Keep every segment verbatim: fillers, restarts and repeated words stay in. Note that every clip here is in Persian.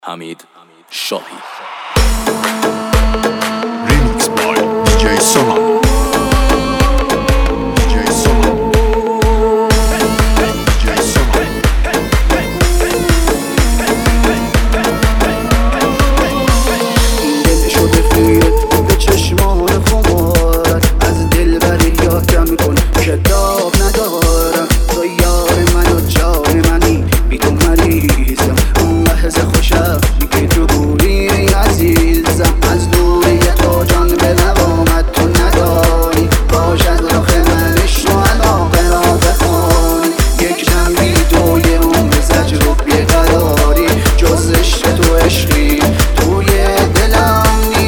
حمید شاهی. Remix by دی جی Soman. دی جی Soman. دی جی Soman. دل شده خیره به چشمان خمارت، از دل بری یادم کن کتاب ندارم. تو یار من و جان منی، بی تو مریضم. اون لحظه خوشم که تو بودی عزیزم. از دوری تو جان به لب آمد، تو نداری باش از رخ من عشق و علاقه را بخوانی. یک دم بی توی عمر زجر و بیقراری، جز عشق تو عشقی توی دلم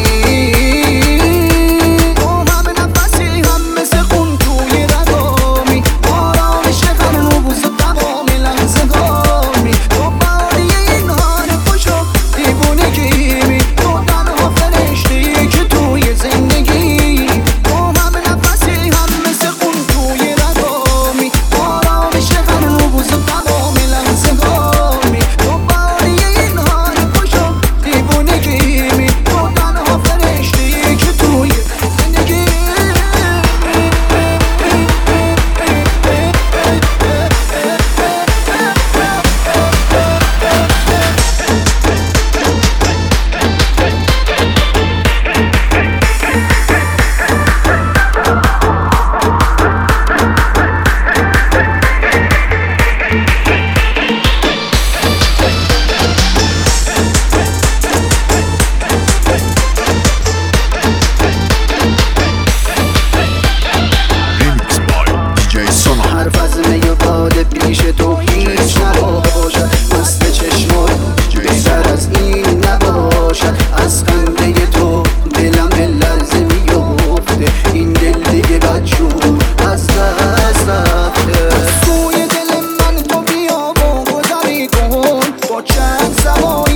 نیست. تو هم نفسی هم مثل خون توی رگامی، آرامش هر روز و تمام لحظه گامی. تو باری این حال خوش و دیوونگیمی، تو تنها فرشتی که توی زندگی. تو هم نفسی هم مثل خون توی رگامی، آرامش هر روز و تمام لحظه گامی. تو باری این حال خوش و دیوونگیمی، تو تنها فرشتی که توی زندگی. Remix by دی جی Soman. حرف از می و باده پیش تو هیچ نباشد، مست چشمات بهتر از این نباشد. از خنده تو دلم لرزه میفته، این دل دیگه بدجور از دست رفته. توی دل من تو بیا و گذری کن با چند زمانی.